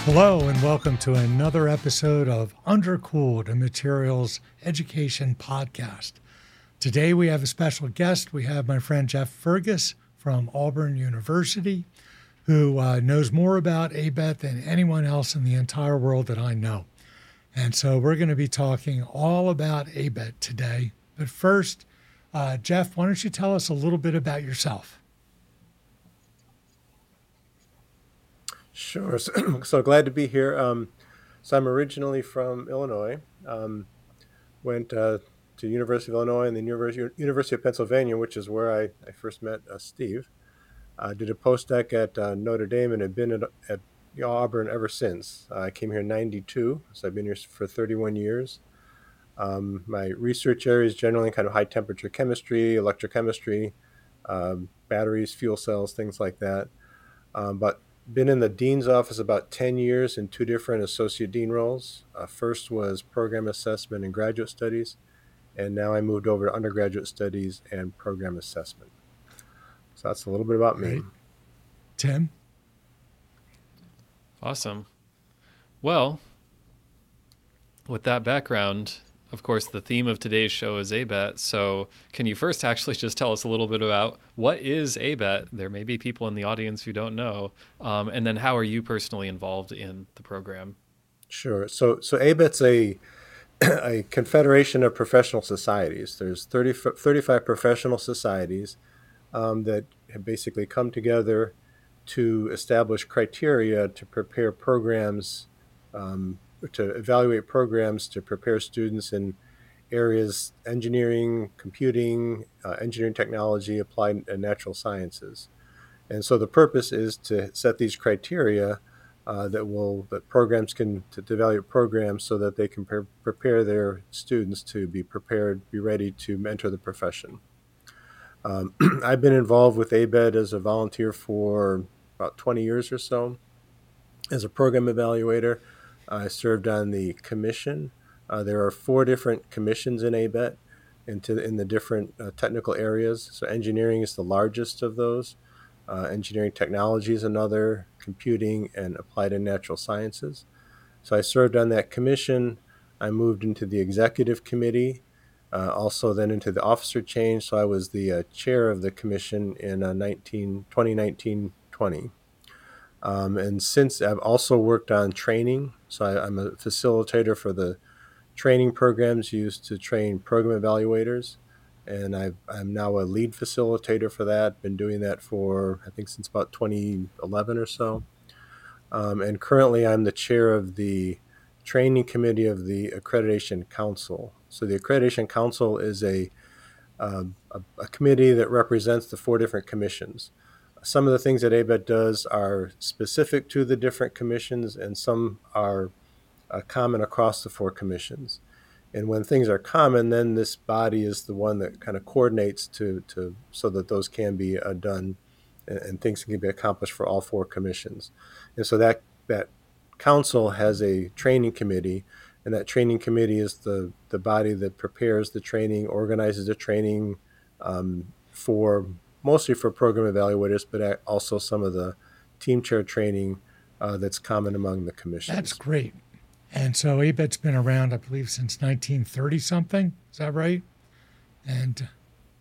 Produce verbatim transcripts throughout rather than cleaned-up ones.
Hello and welcome to another episode of Undercooled, a materials education podcast. Today we have a special guest. We have my friend Jeff Fergus from Auburn University, who uh, knows more about A B E T than anyone else in the entire world that I know. And so we're going to be talking all about A B E T today. But first, uh, Jeff, why don't you tell us a little bit about yourself? Sure. So, so glad to be here. Um, so I'm originally from Illinois. Um, went uh, to University of Illinois and then University, University of Pennsylvania, which is where I, I first met uh, Steve. I uh, did a postdoc at uh, Notre Dame and have been at, at Auburn ever since. Uh, I came here in ninety-two, so I've been here for thirty-one years. Um, my research area is generally kind of high temperature chemistry, electrochemistry, um, batteries, fuel cells, things like that. Um, but been in the dean's office about ten years in two different associate dean roles. Uh, first was program assessment and graduate studies, and now I moved over to undergraduate studies and program assessment. So that's a little bit about me. Great. Tim? Awesome. Well, with that background, of course, the theme of today's show is A B E T. So can you first actually just tell us a little bit about what is A B E T? There may be people in the audience who don't know. Um, and then how are you personally involved in the program? Sure. So so A B E T's a, a confederation of professional societies. There's thirty, thirty-five professional societies um, that have basically come together to establish criteria to prepare programs um, to evaluate programs to prepare students in areas engineering, computing, uh, engineering technology, applied and natural sciences. And so the purpose is to set these criteria uh, that will that programs can to, to evaluate programs so that they can pre- prepare their students to be prepared, be ready to enter the profession. Um, I've been involved with A B E T as a volunteer for about twenty years or so as a program evaluator. I served on the commission. Uh, there are four different commissions in A B E T into, in the different uh, technical areas. So engineering is the largest of those. Uh, engineering technology is another, computing, and applied and natural sciences. So I served on that commission. I moved into the executive committee, uh, also then into the officer change. So I was the uh, chair of the commission in uh, twenty nineteen twenty. Um, and since I've also worked on training, so I, I'm a facilitator for the training programs used to train program evaluators, and I've, I'm now a lead facilitator for that. Been doing that for I think since about twenty eleven or so, um, and currently I'm the chair of the training committee of the Accreditation Council. So the Accreditation Council is a uh, a, a committee that represents the four different commissions. Some of the things that A B E T does are specific to the different commissions, and some are uh, common across the four commissions. And when things are common, then this body is the one that kind of coordinates to, to so that those can be uh, done and, and things can be accomplished for all four commissions. And so that that council has a training committee, and that training committee is the, the body that prepares the training, organizes the training um, for mostly for program evaluators, but also some of the team chair training uh, that's common among the commissions. That's great. And so A B E T's been around, I believe, since nineteen thirty something. Is that right? And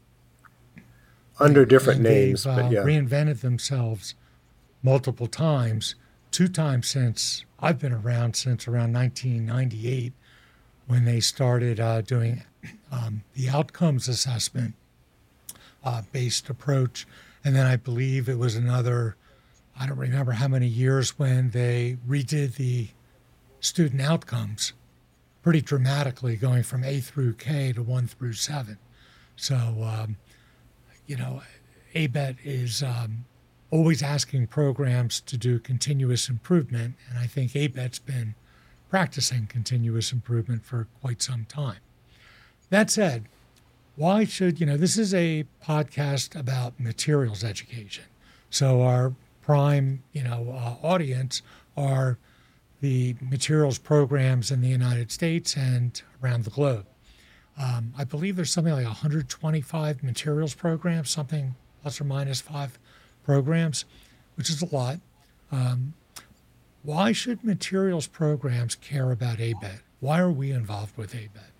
under different and names, they've, but uh, yeah. reinvented themselves multiple times. Two times since I've been around, since around nineteen ninety-eight, when they started uh, doing um, the outcomes assessment uh, based approach. And then I believe it was another, I don't remember how many years, when they redid the student outcomes pretty dramatically, going from A through K to one through seven. So, um, you know, A B E T is um, always asking programs to do continuous improvement. And I think A B E T's been practicing continuous improvement for quite some time. That said, why should, you know, this is a podcast about materials education. So our prime, you know, uh, audience are the materials programs in the United States and around the globe. Um, I believe there's something like one hundred twenty-five materials programs, something plus or minus five programs, which is a lot. Um, Why should materials programs care about A B E T? Why are we involved with A B E T?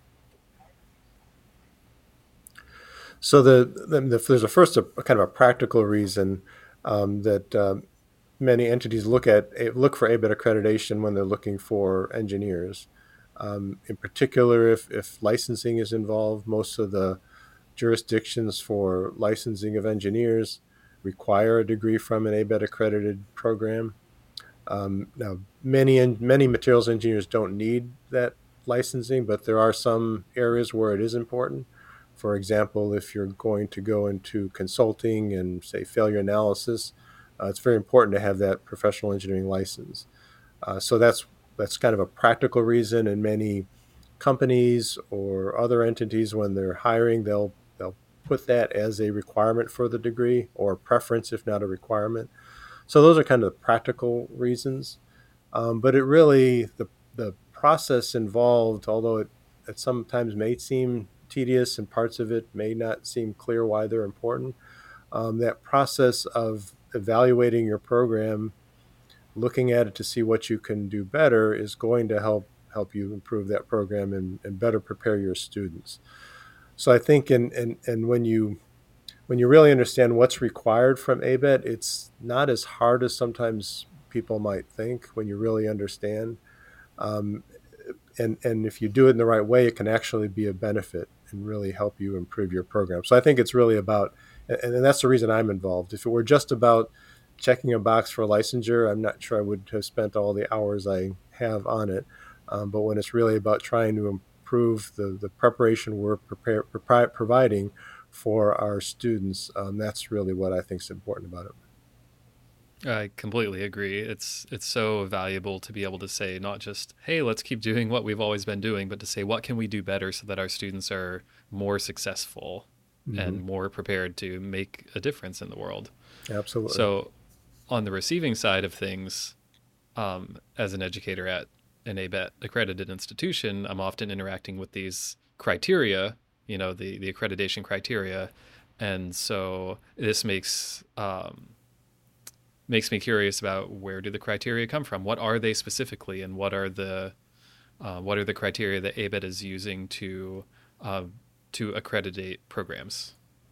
So the, the, the there's a first a, a kind of a practical reason um, that um, many entities look at look for A B E T accreditation when they're looking for engineers. Um, in particular, if, if licensing is involved, most of the jurisdictions for licensing of engineers require a degree from an A B E T accredited program. Um, now, many many materials engineers don't need that licensing, but there are some areas where it is important. For example, if you're going to go into consulting and, say, failure analysis, uh, it's very important to have that professional engineering license. Uh, so that's that's kind of a practical reason, and many companies or other entities, when they're hiring, they'll they'll put that as a requirement for the degree, or a preference if not a requirement. So those are kind of the practical reasons. Um, but it really, the the process involved, although it, it sometimes may seem tedious and parts of it may not seem clear why they're important, um, that process of evaluating your program, looking at it to see what you can do better, is going to help help you improve that program and, and better prepare your students. So I think in, in, and when you when you really understand what's required from A B E T, it's not as hard as sometimes people might think when you really understand. Um, and, and if you do it in the right way, it can actually be a benefit and really help you improve your program. So I think it's really about, and, and that's the reason I'm involved. If it were just about checking a box for licensure, I'm not sure I would have spent all the hours I have on it. Um, but when it's really about trying to improve the, the preparation we're prepare, providing for our students, um, that's really what I think is important about it. I completely agree. It's it's so valuable to be able to say not just, hey, let's keep doing what we've always been doing, but to say, what can we do better so that our students are more successful mm-hmm. and more prepared to make a difference in the world. Absolutely. So on the receiving side of things, um, as an educator at an A B E T accredited institution, I'm often interacting with these criteria, you know, the, the accreditation criteria. And so this makes... Um, makes me curious about, where do the criteria come from? What are they specifically, and what are the uh, what are the criteria that A B E T is using to uh, to accreditate programs?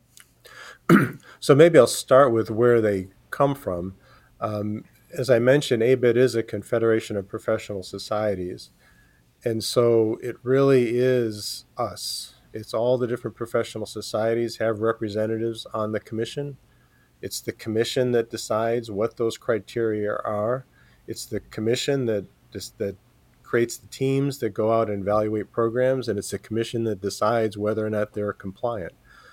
So maybe I'll start with where they come from. Um, as I mentioned, A B E T is a confederation of professional societies, and so it really is us. It's all the different professional societies have representatives on the commission. It's the commission that decides what those criteria are. It's the commission that just, that creates the teams that go out and evaluate programs, and it's the commission that decides whether or not they're compliant.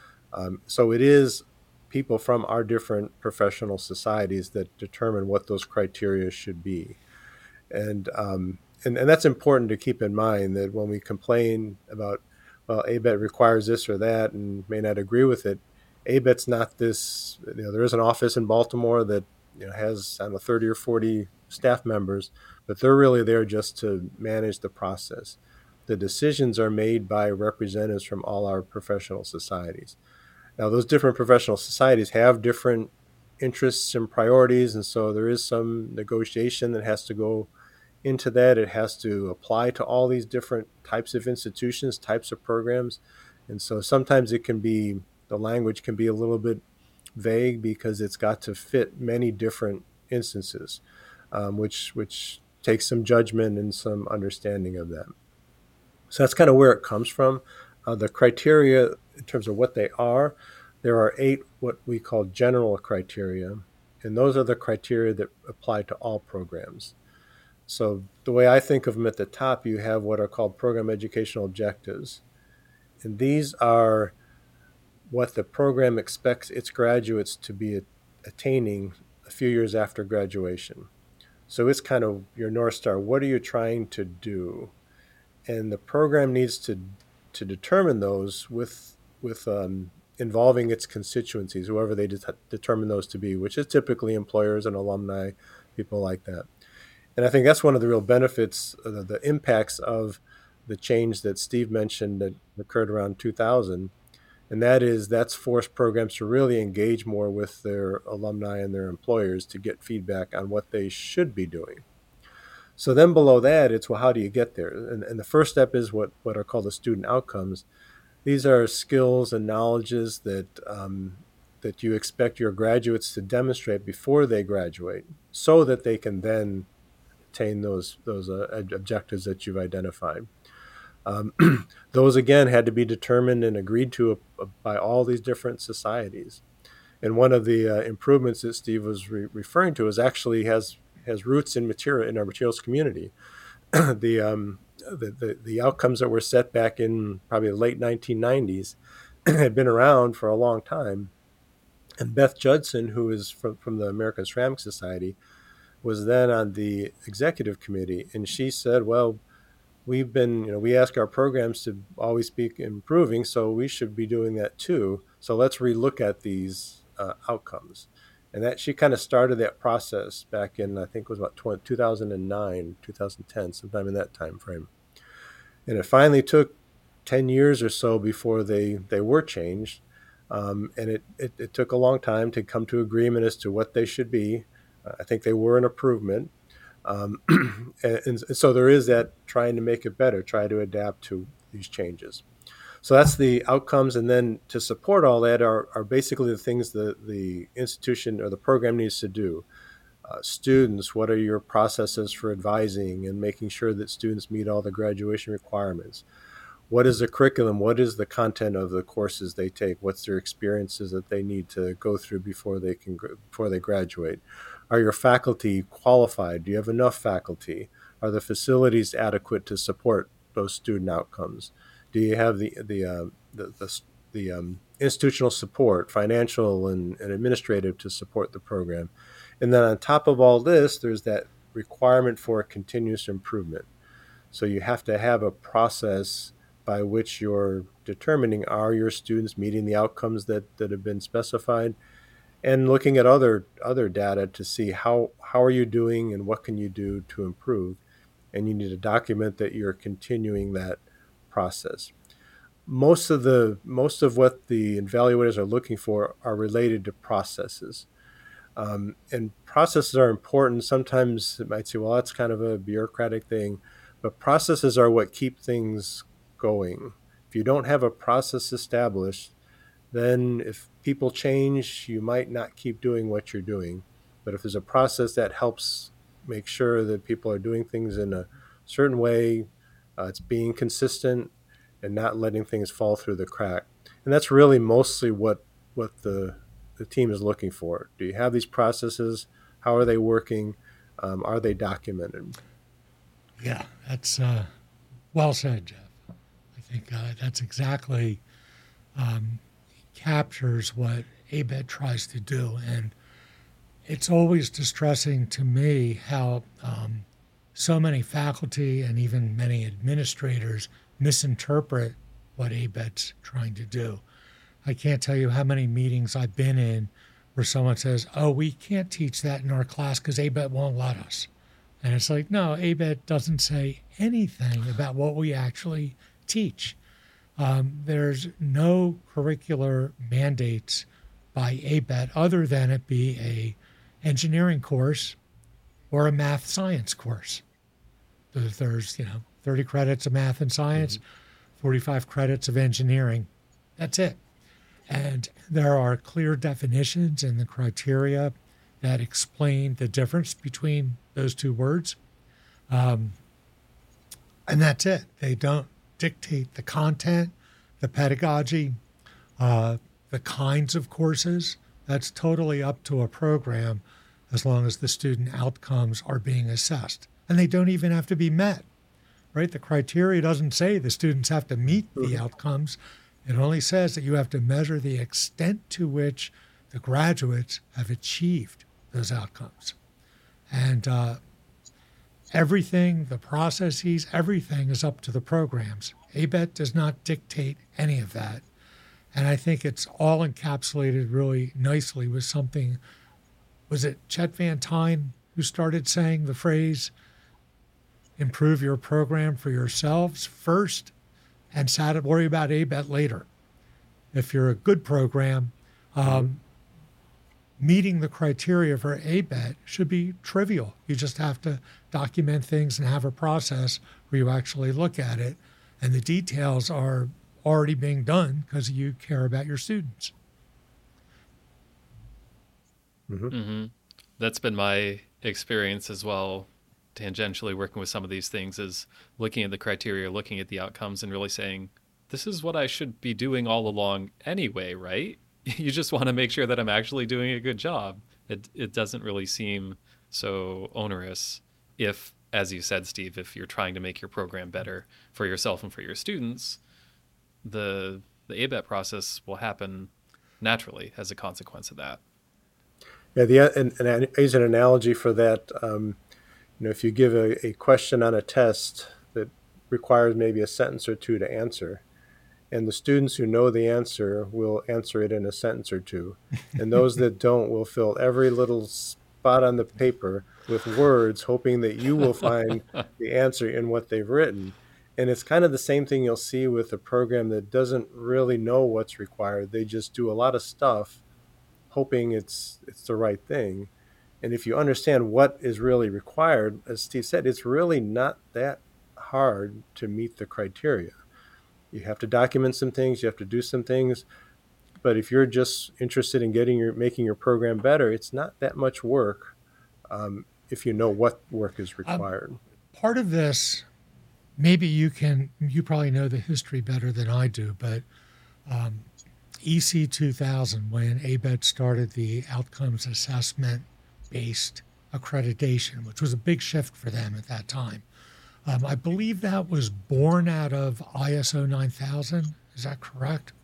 Um, so it is people from our different professional societies that determine what those criteria should be. And, um, and, and that's important to keep in mind, that when we complain about, well, A B E T requires this or that and may not agree with it, A B E T's not this, you know, there is an office in Baltimore that, you know, has, I don't know, thirty or forty staff members, but they're really there just to manage the process. The decisions are made by representatives from all our professional societies. Now, those different professional societies have different interests and priorities, and so there is some negotiation that has to go into that. It has to apply to all these different types of institutions, types of programs, and so sometimes it can be, the language can be a little bit vague because it's got to fit many different instances, um, which which takes some judgment and some understanding of that. So that's kind of where it comes from. Uh, the criteria, in terms of what they are, there are eight what we call general criteria, and those are the criteria that apply to all programs. So the way I think of them, at the top, you have what are called program educational objectives, and these are what the program expects its graduates to be attaining a few years after graduation. So it's kind of your North Star. What are you trying to do? And the program needs to to determine those with with um, involving its constituencies, whoever they de- determine those to be, which is typically employers and alumni, people like that. And I think that's one of the real benefits, uh, the, the impacts of the change that Steve mentioned that occurred around two thousand. And that is, that's forced programs to really engage more with their alumni and their employers to get feedback on what they should be doing. So then below that, it's, well, how do you get there? And, and the first step is what, what are called the student outcomes. These are skills and knowledges that um, that you expect your graduates to demonstrate before they graduate, so that they can then attain those those uh, objectives that you've identified. Um, those again had to be determined and agreed to uh, by all these different societies. And one of the uh, improvements that Steve was re- referring to is actually has has roots in material in our materials community. the, um, the the the outcomes that were set back in probably the late nineteen nineties had been around for a long time. And Beth Judson, who is from, from the American Ceramic Society, was then on the executive committee, and she said, well, we've been, you know, we ask our programs to always be improving, so we should be doing that too. So let's relook at these uh, outcomes. And that she kind of started that process back in, I think it was about two thousand nine, two thousand ten, sometime in that time frame. And it finally took ten years or so before they, they were changed. Um, and it, it, it took a long time to come to agreement as to what they should be. Uh, I think they were an improvement. Um, and, and so there is that trying to make it better, try to adapt to these changes. So that's the outcomes. And then to support all that are, are basically the things that the institution or the program needs to do. Uh, students, what are your processes for advising and making sure that students meet all the graduation requirements? What is the curriculum? What is the content of the courses they take? What's their experiences that they need to go through before they can before they graduate? Are your faculty qualified? Do you have enough faculty? Are the facilities adequate to support those student outcomes? Do you have the the uh, the the, the um, institutional support, financial and, and administrative, to support the program? And then on top of all this, there's that requirement for continuous improvement. So you have to have a process by which you're determining, are your students meeting the outcomes that, that have been specified, and looking at other other data to see how, how are you doing and what can you do to improve. And you need to document that you're continuing that process. Most of the most of what the evaluators are looking for are related to processes. Um, and processes are important. Sometimes it might say, well, that's kind of a bureaucratic thing, but processes are what keep things going. If you don't have a process established, then if people change, you might not keep doing what you're doing. But if there's a process that helps make sure that people are doing things in a certain way, uh, it's being consistent and not letting things fall through the crack. And that's really mostly what what the the team is looking for. Do you have these processes? How are they working? Um, are they documented? Yeah, that's uh, well said, Jeff. I think uh, that's exactly um, captures what A B E T tries to do. And it's always distressing to me how um, so many faculty and even many administrators misinterpret what A B E T's trying to do. I can't tell you how many meetings I've been in where someone says, oh, we can't teach that in our class because A B E T won't let us. And it's like, no, A B E T doesn't say anything about what we actually teach. Um, there's no curricular mandates by A B E T other than it be a engineering course or a math science course. There's, you know, thirty credits of math and science, mm-hmm. forty-five credits of engineering. That's it. And there are clear definitions in the criteria that explain the difference between those two words. Um, and that's it. They don't dictate the content, the pedagogy, uh, the kinds of courses. That's totally up to a program as long as the student outcomes are being assessed. And they don't even have to be met, right? The criteria doesn't say the students have to meet the outcomes. It only says that you have to measure the extent to which the graduates have achieved those outcomes. And uh, everything, the processes, everything is up to the programs. A B E T does not dictate any of that. And I think it's all encapsulated really nicely with something, was it Chet Van Tine who started saying the phrase, improve your program for yourselves first and sat worry about A B E T later. if you're a good program, um, meeting the criteria for A B E T should be trivial. You just have to document things and have a process where you actually look at it, and the details are already being done because you care about your students. Mm-hmm. Mm-hmm. That's been my experience as well, tangentially working with some of these things, is looking at the criteria, looking at the outcomes, and really saying, this is what I should be doing all along anyway, right? You just want to make sure that I'm actually doing a good job. It it doesn't really seem so onerous if, as you said, Steve, if you're trying to make your program better for yourself and for your students, the the A B E T process will happen naturally as a consequence of that. Yeah, the and, and I use an analogy for that. Um, you know, if you give a, a question on a test that requires maybe a sentence or two to answer, and the students who know the answer will answer it in a sentence or two, and those that don't will fill every little spot on the paper with words, hoping that you will find the answer in what they've written. And it's kind of the same thing you'll see with a program that doesn't really know what's required. They just do a lot of stuff hoping it's it's the right thing. And if you understand what is really required, as Steve said, it's really not that hard to meet the criteria. You have to document some things, you have to do some things, but if you're just interested in getting your making your program better, it's not that much work um, if you know what work is required. Um, part of this, maybe you can, you probably know the history better than I do, but um, E C two thousand, when A B E T started the outcomes assessment-based accreditation, which was a big shift for them at that time. Um, I believe that was born out of I S O nine thousand. Is that correct?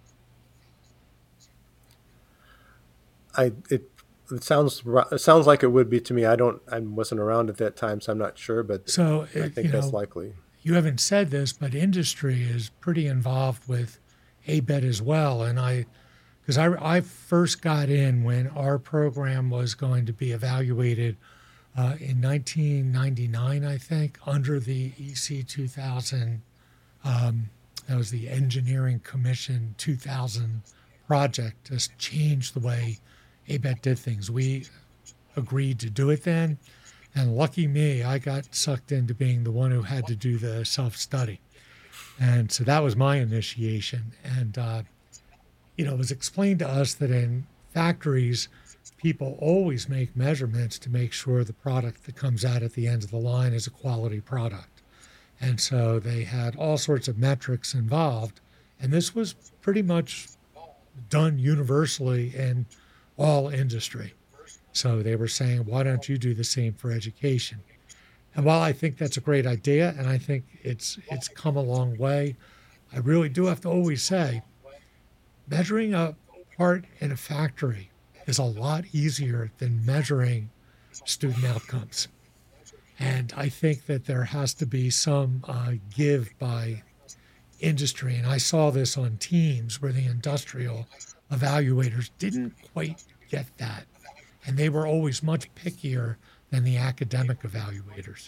I it, it sounds it sounds like it would be to me. I don't I wasn't around at that time, so I'm not sure, but so I it, think you that's know, likely. You haven't said this, but industry is pretty involved with A B E T as well. And I, because I, I first got in when our program was going to be evaluated uh, in nineteen ninety-nine, I think, under the E C two thousand. Um, that was the Engineering Commission two thousand project to change the way A B E T did things. We agreed to do it then. And lucky me, I got sucked into being the one who had to do the self-study. And so that was my initiation. And, uh, you know, it was explained to us that in factories, people always make measurements to make sure the product that comes out at the end of the line is a quality product. And so they had all sorts of metrics involved. And this was pretty much done universally in all industry. So they were saying, why don't you do the same for education? And while I think that's a great idea, and I think it's it's come a long way, I really do have to always say, measuring a part in a factory is a lot easier than measuring student outcomes. And I think that there has to be some uh, give by industry. And I saw this on teams where the industrial evaluators didn't quite get that. And they were always much pickier than the academic evaluators.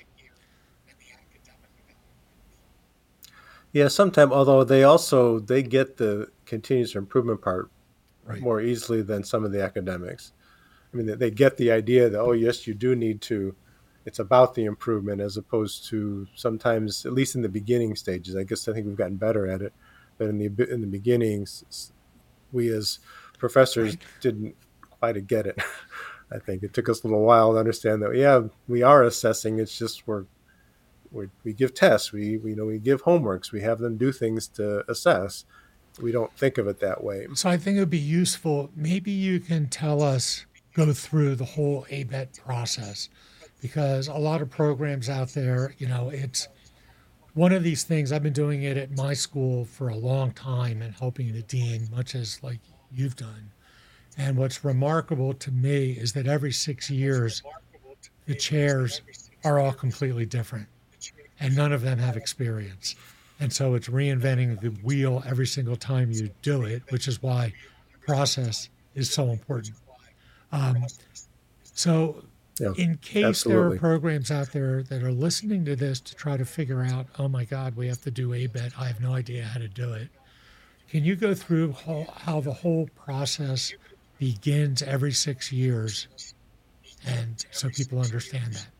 Yeah, sometimes, although they also, they get the continuous improvement part right. more easily than some of the academics. I mean, they, they get the idea that, oh, yes, you do need to, it's about the improvement as opposed to sometimes, at least in the beginning stages, I guess I think we've gotten better at it, but in the in the beginnings, we as professors right. didn't quite get it. I think it took us a little while to understand that, yeah, we are assessing. It's just we're, we're we give tests. We, we, you know, we give homeworks. We have them do things to assess. We don't think of it that way. So I think it would be useful. Maybe you can tell us, go through the whole A B E T process, because a lot of programs out there, you know, it's one of these things. I've been doing it at my school for a long time and helping the dean, much as like you've done. And what's remarkable to me is that every six years, the chairs are all completely different, and none of them have experience. And so it's reinventing the wheel every single time you do it, which is why process is so important. Um, so yeah, in case absolutely. There are programs out there that are listening to this to try to figure out, oh my God, we have to do A B E T, I have no idea how to do it. can you go through how, how the whole process begins every six years, and so people understand that?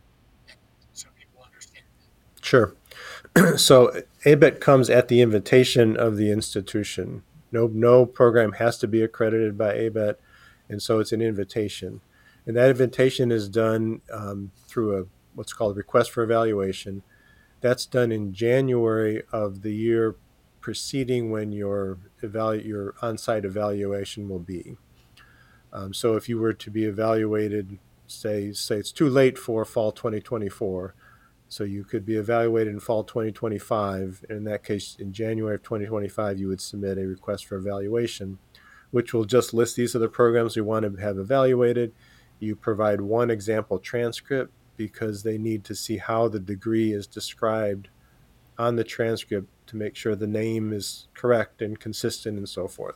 Sure. So A B E T comes at the invitation of the institution. No, no program has to be accredited by A B E T, and so it's an invitation. And that invitation is done um, through a what's called a request for evaluation. That's done in January of the year preceding when your evalu- your on-site evaluation will be. Um, so if you were to be evaluated, say say it's too late for fall twenty twenty-four, so you could be evaluated in fall twenty twenty-five. In that case, in January of twenty twenty-five, you would submit a request for evaluation, which will just list these are the programs we want to have evaluated. You provide one example transcript because they need to see how the degree is described on the transcript to make sure the name is correct and consistent and so forth.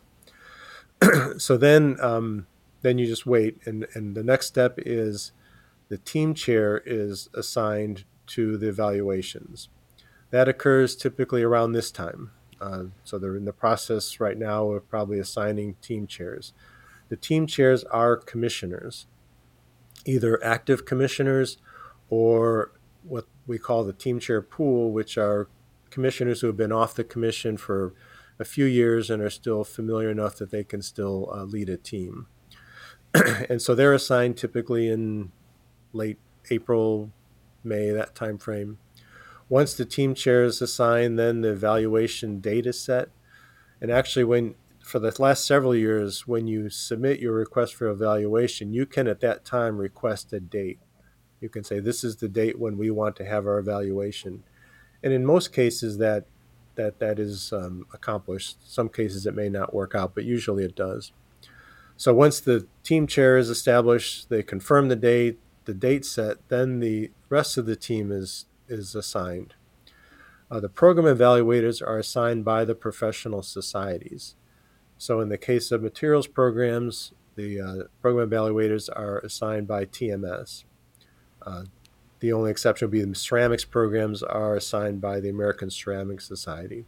So then, um, then you just wait, and, and the next step is the team chair is assigned to the evaluations. That occurs typically around this time. Uh, so they're in the process right now of probably assigning team chairs. The team chairs are commissioners, either active commissioners or what we call the team chair pool, which are commissioners who have been off the commission for a few years and are still familiar enough that they can still uh, lead a team. And so they're assigned typically in late April, May, that time frame. Once the team chair is assigned, then the evaluation date is set. And actually, when for the last several years, when you submit your request for evaluation, you can at that time request a date. You can say, this is the date when we want to have our evaluation. And in most cases, that that, that is um, accomplished. Some cases it may not work out, but usually it does. So once the team chair is established, they confirm the date, the date set, then the rest of the team is, is assigned. Uh, the program evaluators are assigned by the professional societies. So in the case of materials programs, the uh, program evaluators are assigned by T M S. Uh, the only exception would be the ceramics programs are assigned by the American Ceramic Society.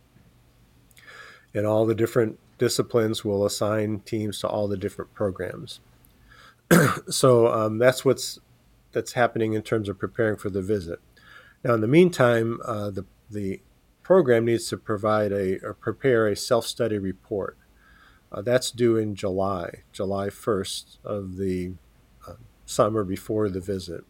And all the different disciplines will assign teams to all the different programs. So um, that's what's that's happening in terms of preparing for the visit. Now, in the meantime, uh, the the program needs to provide a or prepare a self-study report. Uh, that's due in July, July first of the uh, summer before the visit.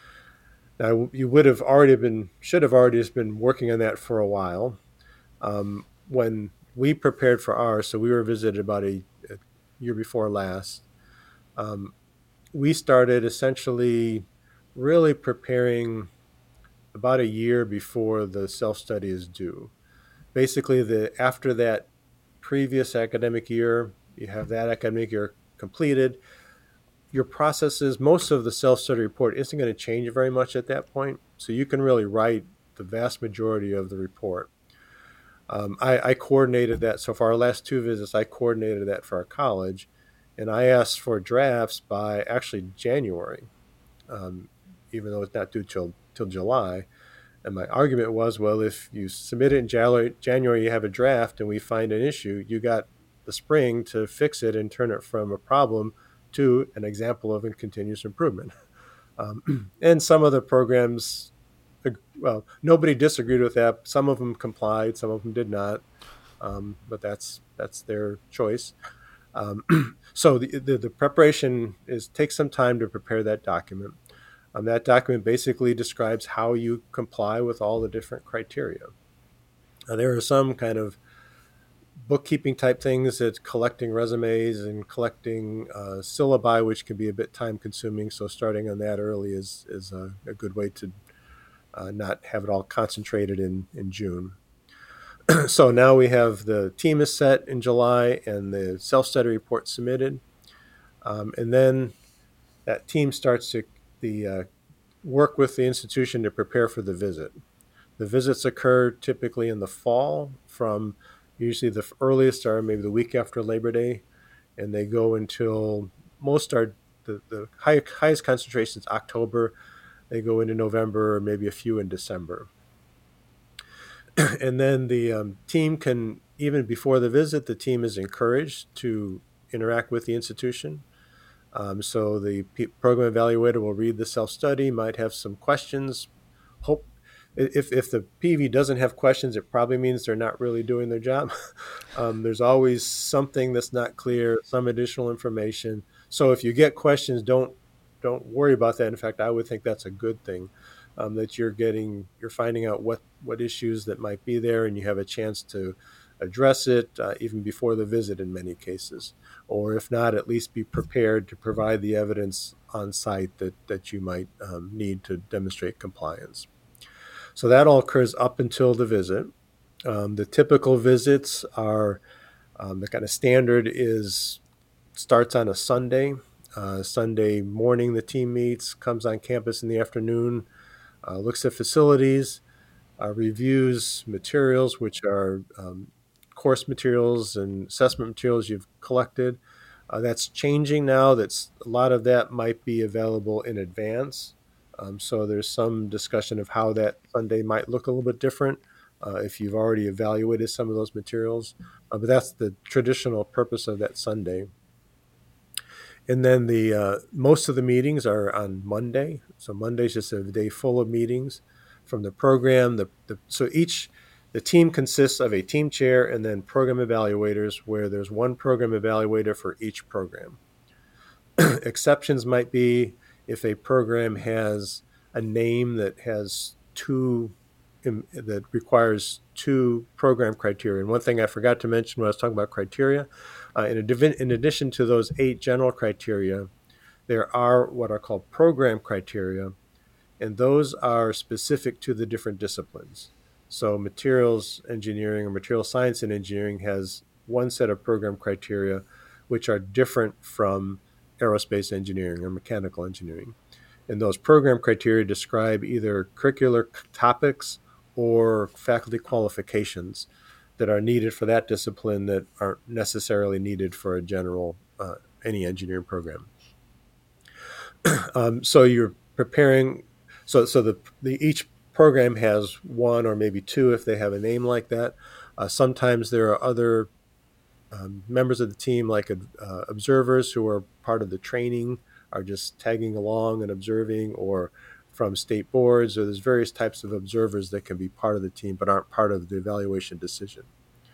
Now, you would have already been, should have already been working on that for a while. Um, when we prepared for ours, so we were visited about a, a year before last, um, we started essentially really preparing about a year before the self-study is due. Basically, the after that previous academic year, you have that academic year completed, your processes, most of the self-study report isn't going to change very much at that point, so you can really write the vast majority of the report. Um, I, I coordinated that. So for our last two visits, I coordinated that for our college, and I asked for drafts by actually January, um, even though it's not due till till July. And my argument was, well, if you submit it in January, January, you have a draft, and we find an issue, you got the spring to fix it and turn it from a problem to an example of a continuous improvement. Um, and some of the programs, well, nobody disagreed with that. Some of them complied, some of them did not, um, but that's that's their choice. Um, so the, the the preparation is takes some time to prepare that document. Um, that document basically describes how you comply with all the different criteria. Now, there are some kind of bookkeeping type things that's collecting resumes and collecting uh, syllabi, which can be a bit time consuming. So starting on that early is, is a, a good way to uh, not have it all concentrated in, in June. So now we have the team is set in July and the self-study report submitted. Um, and then that team starts to the uh, work with the institution to prepare for the visit. The visits occur typically in the fall, from usually the earliest are maybe the week after Labor Day, and they go until most are the, the high, highest concentrations October. They go into November, or maybe a few in December. And then the um, team can even before the visit, the team is encouraged to interact with the institution. Um, so the P- program evaluator will read the self-study, might have some questions. Hope if if the P V doesn't have questions, it probably means they're not really doing their job. um, there's always something that's not clear, some additional information. So if you get questions, don't don't worry about that. In fact, I would think that's a good thing, um, that you're getting you're finding out what what issues that might be there, and you have a chance to address it uh, even before the visit in many cases, or if not, at least be prepared to provide the evidence on site that that you might um, need to demonstrate compliance. So that all occurs up until the visit. Um, the typical visits are um, the kind of standard is starts on a Sunday. Uh, Sunday morning, the team meets, comes on campus in the afternoon, uh, looks at facilities, uh, reviews materials, which are um, course materials and assessment materials you've collected. Uh, that's changing now. That's a lot of that might be available in advance. Um, so there's some discussion of how that Sunday might look a little bit different uh, if you've already evaluated some of those materials. Uh, but that's the traditional purpose of that Sunday. And then the uh, most of the meetings are on Monday. So Monday's just a day full of meetings from the program. The, the so each the team consists of a team chair and then program evaluators, where there's one program evaluator for each program. Exceptions might be if a program has a name that has two that requires two program criteria. And one thing I forgot to mention when I was talking about criteria, uh, in, a, in addition to those eight general criteria, there are what are called program criteria, and those are specific to the different disciplines. So materials engineering or material science and engineering has one set of program criteria which are different from aerospace engineering or mechanical engineering. And those program criteria describe either curricular topics or faculty qualifications that are needed for that discipline that aren't necessarily needed for a general, uh, any engineering program. um, so you're preparing, so so the, the each program has one or maybe two if they have a name like that. Uh, sometimes there are other um, members of the team, like uh, observers who are part of the training, are just tagging along and observing, or from state boards, or there's various types of observers that can be part of the team but aren't part of the evaluation decision.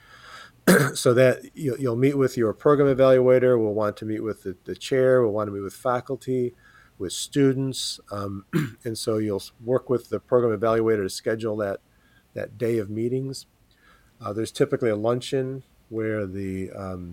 So that you'll, you'll meet with your program evaluator, will want to meet with the, the chair, will want to meet with faculty, with students, um, and so you'll work with the program evaluator to schedule that, that day of meetings. Uh, there's typically a luncheon where the um,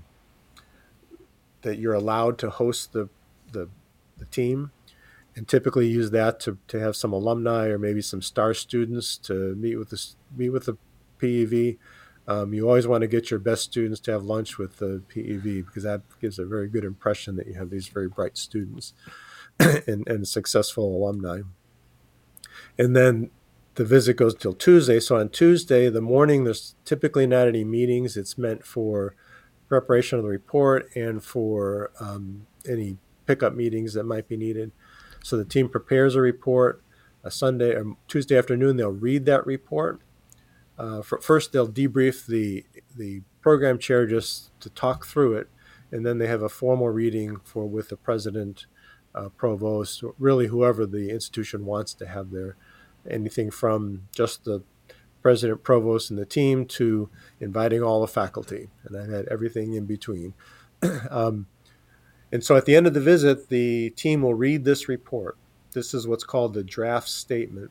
that you're allowed to host the, the the team, and typically use that to, to have some alumni or maybe some star students to meet with the meet with the P E V. Um, you always want to get your best students to have lunch with the P E V, because that gives a very good impression that you have these very bright students and, and successful alumni. And then the visit goes till Tuesday. So on Tuesday, the morning, there's typically not any meetings. It's meant for preparation of the report and for um, any pickup meetings that might be needed. So the team prepares a report. A Sunday or Tuesday afternoon, they'll read that report. Uh, for, first, they'll debrief the the program chair just to talk through it, and then they have a formal reading for with the president, uh, provost, really whoever the institution wants to have there. Anything from just the president, provost, and the team to inviting all the faculty, and I've had everything in between. um, and so at the end of the visit, the team will read this report. This is what's called the draft statement.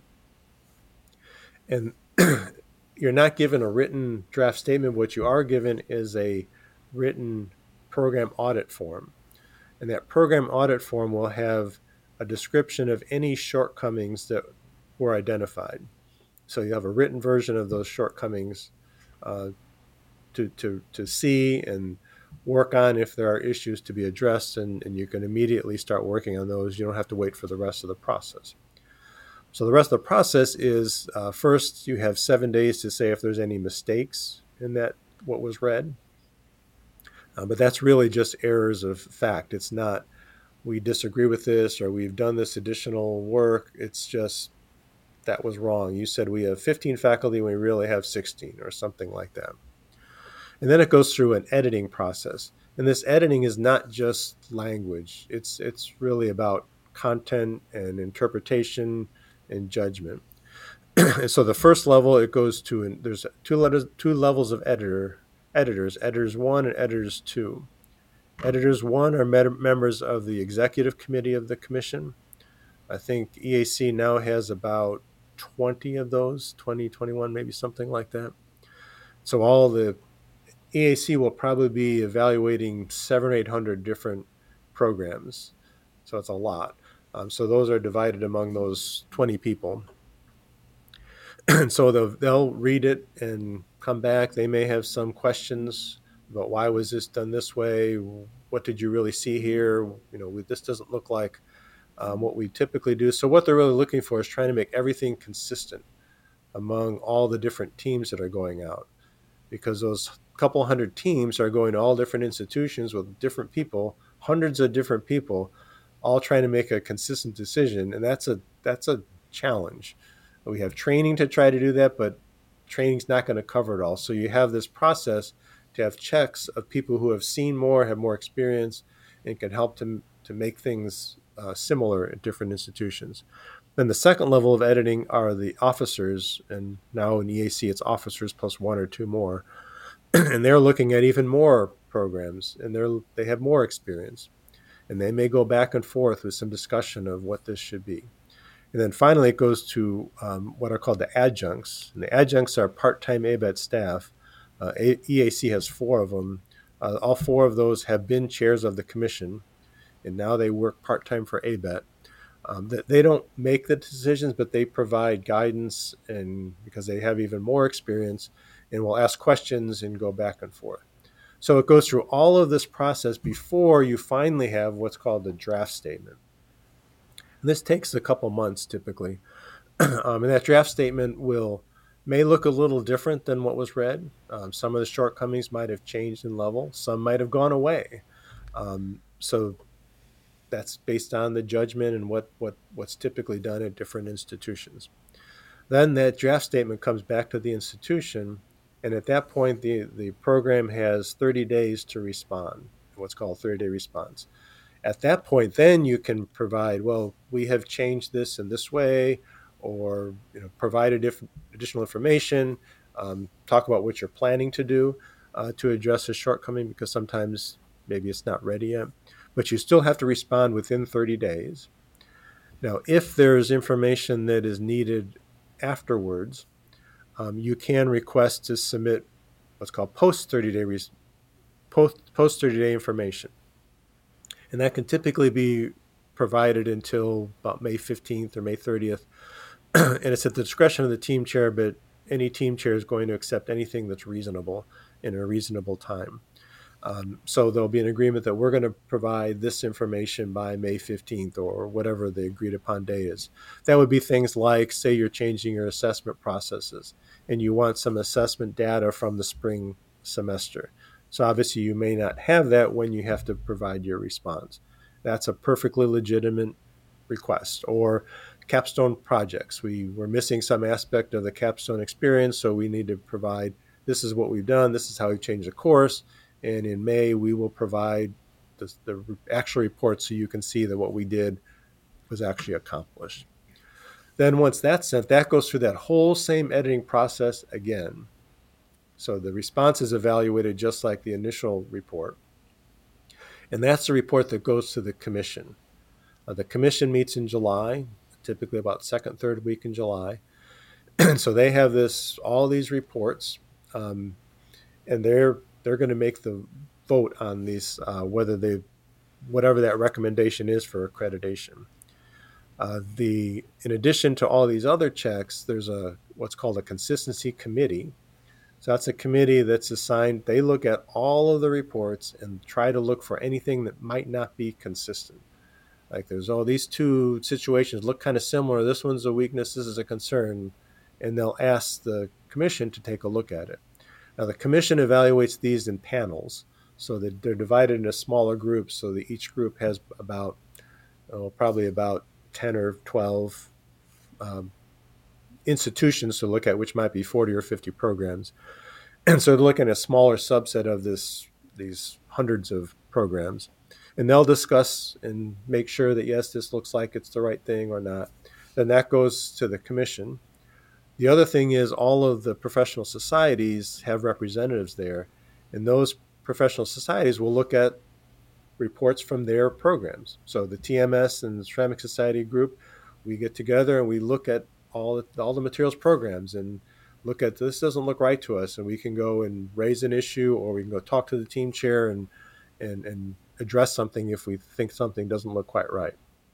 And you're not given a written draft statement. What you are given is a written program audit form. And that program audit form will have a description of any shortcomings that were identified. So you have a written version of those shortcomings uh, to, to, to see and work on if there are issues to be addressed, and, and you can immediately start working on those. You don't have to wait for the rest of the process. So the rest of the process is uh, first you have seven days to say if there's any mistakes in that what was read. Uh, but that's really just errors of fact. It's not we disagree with this or we've done this additional work. It's just that was wrong. You said we have fifteen faculty when we really have sixteen or something like that. And then it goes through an editing process. And this editing is not just language. It's it's really about content and interpretation and judgment. And so the first level it goes to, and there's two letters, two levels of editor editors, editors one and editors two. Editors one are med- members of the executive committee of the commission. I think E A C now has about twenty of those, twenty, twenty-one, maybe something like that. So all the E A C will probably be evaluating seven or eight hundred different programs. So it's a lot. Um, so those are divided among those twenty people. And so they'll, they'll read it and come back. They may have some questions about why was this done this way? What did you really see here? You know, this doesn't look like um, what we typically do. So what they're really looking for is trying to make everything consistent among all the different teams that are going out, because those couple hundred teams are going to all different institutions with different people, hundreds of different people, all trying to make a consistent decision. And that's a that's a challenge. We have training to try to do that, but training's not going to cover it all. So you have this process to have checks of people who have seen more, have more experience, and can help to, to make things uh, similar at different institutions. Then the second level of editing are the officers, and now in E A C it's officers plus one or two more. And they're looking at even more programs, and they're they have more experience. And they may go back and forth with some discussion of what this should be. And then finally, it goes to um, what are called the adjuncts. And the adjuncts are part-time A B E T staff. Uh, E A C has four of them. Uh, all four of those have been chairs of the commission, and now they work part-time for A B E T. Um, they don't make the decisions, but they provide guidance, and because they have even more experience, and will ask questions and go back and forth. So it goes through all of this process before you finally have what's called the draft statement. And this takes a couple months typically. um, and that draft statement will may look a little different than what was read. Um, some of the shortcomings might have changed in level. Some might have gone away. Um, so that's based on the judgment and what, what, what's typically done at different institutions. Then that draft statement comes back to the institution, and at that point, the, the program has thirty days to respond, what's called thirty-day response. At that point, then you can provide, well, we have changed this in this way, or you know, provide a different, additional information, um, talk about what you're planning to do uh, to address a shortcoming, because sometimes maybe it's not ready yet. But you still have to respond within thirty days. Now, if there's information that is needed afterwards, um, you can request to submit what's called post thirty-day res- post post thirty-day information. And that can typically be provided until about May fifteenth or May thirtieth. And it's at the discretion of the team chair, but any team chair is going to accept anything that's reasonable in a reasonable time. Um, so there'll be an agreement that we're going to provide this information by May fifteenth or whatever the agreed upon day is. That would be things like, say you're changing your assessment processes and you want some assessment data from the spring semester. So obviously you may not have that when you have to provide your response. That's a perfectly legitimate request. Or capstone projects. We were missing some aspect of the capstone experience, so we need to provide, this is what we've done, this is how we've changed the course, and in May we will provide the, the actual report so you can see that what we did was actually accomplished. Then once that's sent, that goes through that whole same editing process again. So the response is evaluated just like the initial report. And that's the report that goes to the commission. Uh, the commission meets in July, typically about second, third week in July. And so they have this, all these reports, um, and they're they're going to make the vote on these, uh, whether they, whatever that recommendation is for accreditation. Uh, the in addition to all these other checks, there's a what's called a consistency committee. So that's a committee that's assigned. They look at all of the reports and try to look for anything that might not be consistent. Like there's, oh, these two situations look kind of similar. This one's a weakness, this is a concern. And they'll ask the commission to take a look at it. Now, the commission evaluates these in panels, so that they're divided into smaller groups, so that each group has about, oh, probably about ten or twelve um, institutions to look at, which might be forty or fifty programs. and so they're looking at a smaller subset of this these hundreds of programs, and they'll discuss and make sure that yes, this looks like it's the right thing or not. Then that goes to the commission. The other thing is all of the professional societies have representatives there, and those professional societies will look at reports from their programs. So the T M S and the Ceramic Society group, we get together and we look at all the, all the materials programs and look at this doesn't look right to us, and we can go and raise an issue, or we can go talk to the team chair and and and address something if we think something doesn't look quite right.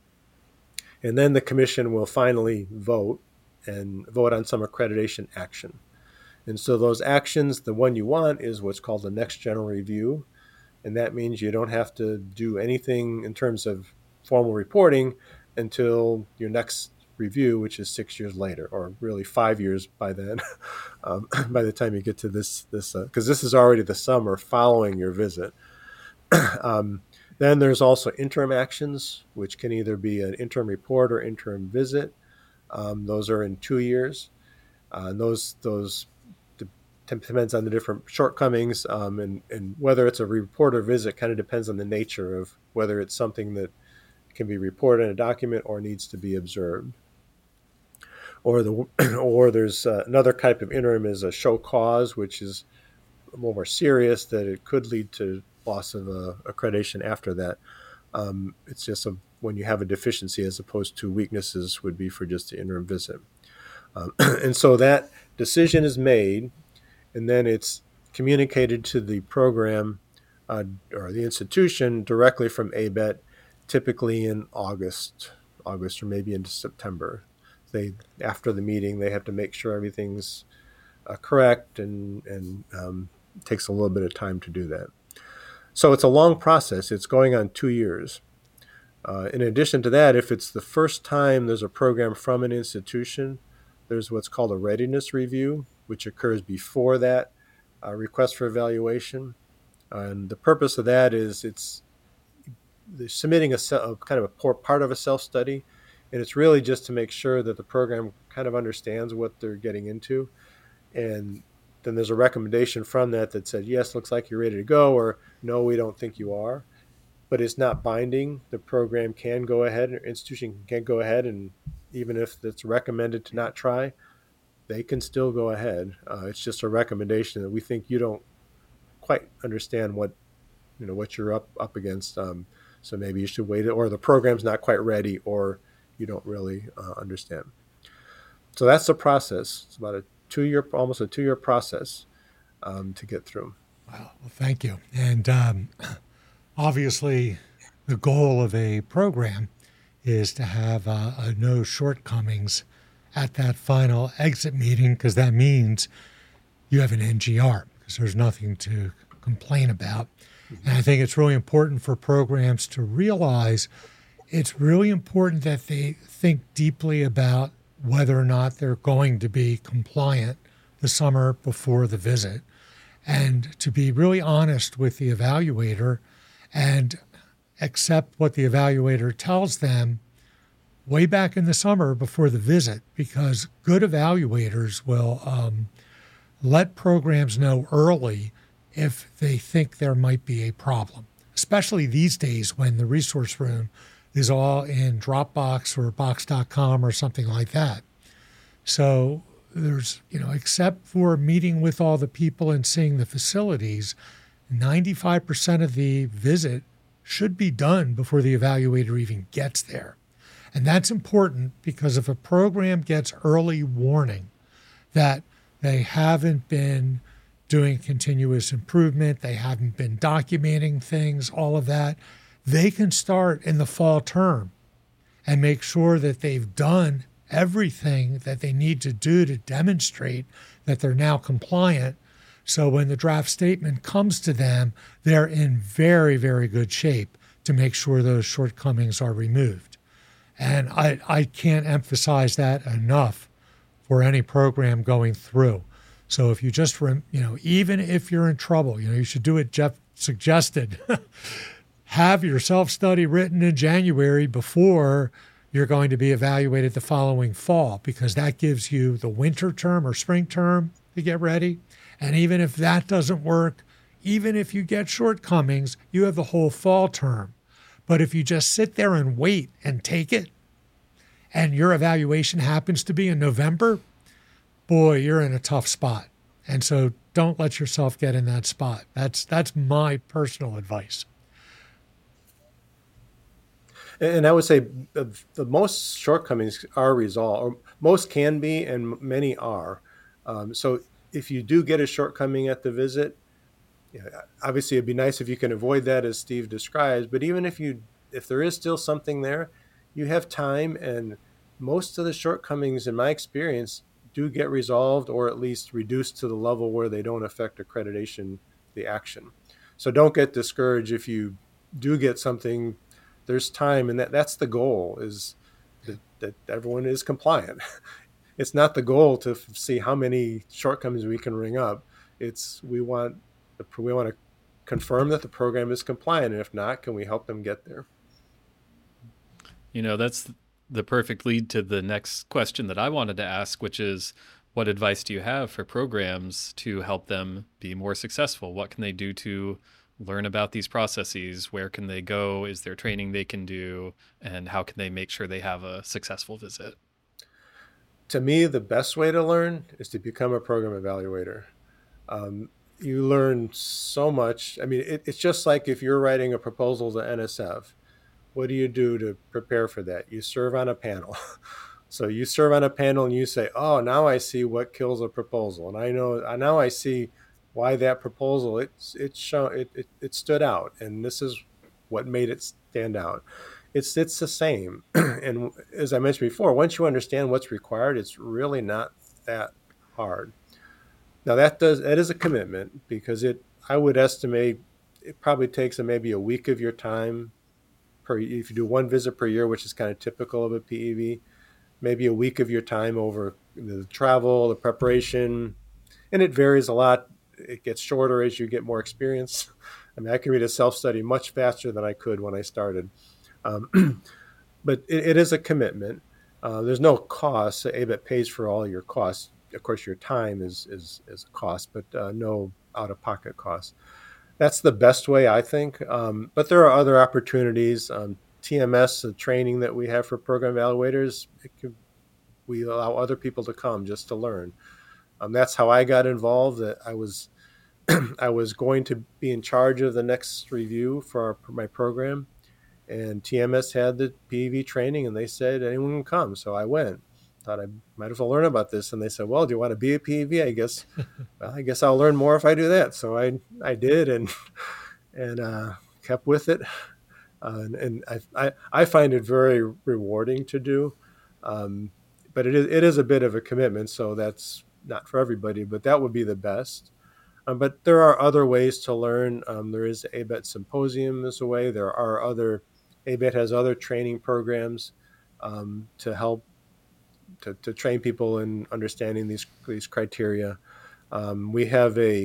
And then the commission will finally vote and vote on some accreditation action. And so those actions, the one you want is what's called the next general review. And that means you don't have to do anything in terms of formal reporting until your next review, which is six years later, or really five years by then, um, by the time you get to this, this because uh, this is already the summer following your visit. um, then there's also interim actions, which can either be an interim report or interim visit. Um, those are in two years. Uh, and those those depends on the different shortcomings, um, and, and whether it's a report or visit kind of depends on the nature of whether it's something that can be reported in a document or needs to be observed. Or the or there's uh, another type of interim is a show cause, which is a little more serious, that it could lead to loss of uh, accreditation after that. Um, it's just a, when you have a deficiency as opposed to weaknesses would be for just the interim visit. Um, and so that decision is made, and then it's communicated to the program uh, or the institution directly from A B E T, typically in August, August or maybe into September. They after the meeting, they have to make sure everything's uh, correct, and and um, it takes a little bit of time to do that. So it's a long process. It's going on two years. Uh, in addition to that, if it's the first time there's a program from an institution, there's what's called a readiness review, which occurs before that uh, request for evaluation. And the purpose of that is it's they're submitting a, a kind of a part of a self-study, and it's really just to make sure that the program kind of understands what they're getting into. And then there's a recommendation from that that said, yes, looks like you're ready to go, or no, we don't think you are. But it's not binding. The program can go ahead, or institution can go ahead, and even if it's recommended to not try, they can still go ahead. Uh, it's just a recommendation that we think you don't quite understand what, you know, what you're up up against. Um, so maybe you should wait, or the program's not quite ready, or you don't really uh, understand. So that's the process. It's about a two-year, almost a two-year process um, to get through. Wow. Well, thank you. And um, obviously, the goal of a program is to have uh, a no shortcomings at that final exit meeting, because that means you have an N G R, because there's nothing to complain about. Mm-hmm. And I think it's really important for programs to realize it's really important that they think deeply about whether or not they're going to be compliant the summer before the visit, and to be really honest with the evaluator and accept what the evaluator tells them way back in the summer before the visit, because good evaluators will um, let programs know early if they think there might be a problem, especially these days when the resource room is all in Dropbox or Box dot com or something like that. So there's, you know, except for meeting with all the people and seeing the facilities, ninety-five percent of the visit should be done before the evaluator even gets there. And that's important, because if a program gets early warning that they haven't been doing continuous improvement, they haven't been documenting things, all of that, they can start in the fall term and make sure that they've done everything that they need to do to demonstrate that they're now compliant. So when the draft statement comes to them, they're in very, very good shape to make sure those shortcomings are removed. And I, I can't emphasize that enough for any program going through. So if you just, you know, even if you're in trouble, you know, you should do what Jeff suggested. Have your self-study written in January before you're going to be evaluated the following fall, because that gives you the winter term or spring term to get ready, And even if that doesn't work, even if you get shortcomings, you have the whole fall term. But if you just sit there and wait and take it, and your evaluation happens to be in November, boy, you're in a tough spot. And so don't let yourself get in that spot. That's that's my personal advice. And I would say the, the most shortcomings are resolved, or most can be, and many are. Um, so if you do get a shortcoming at the visit, you know, obviously it'd be nice if you can avoid that, as Steve describes. But even if you, if there is still something there, you have time, and most of the shortcomings, in my experience, do get resolved, or at least reduced to the level where they don't affect accreditation, the action. So don't get discouraged if you do get something. There's time, and that, that's the goal, is that, that everyone is compliant. It's not the goal to f- see how many shortcomings we can ring up. It's we want the, we want to confirm that the program is compliant, and if not, can we help them get there? You know, that's the perfect lead to the next question that I wanted to ask, which is, what advice do you have for programs to help them be more successful? What can they do to learn about these processes? Where can they go? Is there training they can do? And how can they make sure they have a successful visit? To me, the best way to learn is to become a program evaluator. Um, you learn so much. I mean, it, it's just like if you're writing a proposal to N S F, what do you do to prepare for that? You serve on a panel. So you serve on a panel and you say, oh, now I see what kills a proposal. And I know, now I see why that proposal, it's, it's show, it, it, it stood out. And this is what made it stand out. It's, it's the same. And as I mentioned before, once you understand what's required, it's really not that hard. Now that does, that is a commitment, because it, I would estimate it probably takes a, maybe a week of your time per, if you do one visit per year, which is kind of typical of a P E V, maybe a week of your time over the travel, the preparation, and it varies a lot. It gets shorter as you get more experience. I mean, I can read a self-study much faster than I could when I started. Um, but it, it is a commitment. Uh, there's no cost. A B E T pays for all your costs. Of course, your time is is, is a cost, but uh, no out-of-pocket costs. That's the best way, I think. Um, but there are other opportunities. Um, T M S, the training that we have for program evaluators, it can, we allow other people to come just to learn. Um, that's how I got involved. That I was I was going to be in charge of the next review for, our, for my program, and T M S had the P E V training, and they said anyone can come. So I went. Thought I might as well learn about this, and they said, "Well, do you want to be a P E V?" I guess. Well, I guess I'll learn more if I do that. So I I did, and and uh, kept with it. Uh, and and I, I I find it very rewarding to do, um, but it is it is a bit of a commitment. So that's not for everybody, but that would be the best. Um, but there are other ways to learn. Um, there is A B E T Symposium is a way. There are other, A B E T has other training programs um, to help to, to train people in understanding these these criteria. Um, we have a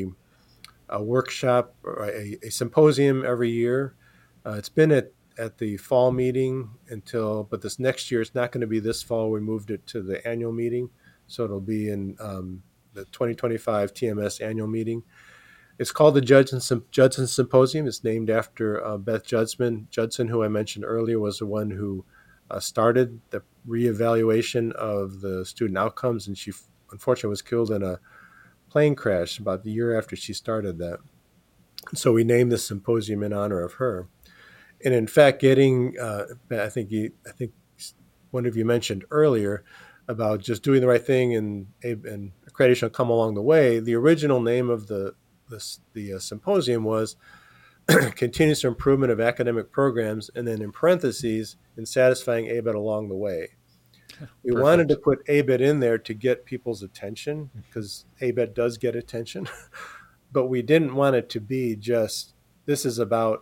a workshop, or a, a symposium every year. Uh, it's been at, at the fall meeting until, but this next year, it's not going to be this fall. We moved it to the annual meeting. So it'll be in um, the twenty twenty-five T M S annual meeting. It's called the Judson, Judson Symposium. It's named after uh, Beth Judson. Judson, who I mentioned earlier, was the one who uh, started the reevaluation of the student outcomes, and she unfortunately was killed in a plane crash about the year after she started that. So we named this symposium in honor of her. And in fact, getting, uh, I think you, I think one of you mentioned earlier about just doing the right thing and, and accreditation will come along the way. The original name of the the, the uh, symposium was Continuous Improvement of Academic Programs, and then in parentheses, in satisfying A B E T along the way. We Perfect. wanted to put A B E T in there to get people's attention, because A B E T does get attention, but we didn't want it to be just, this is about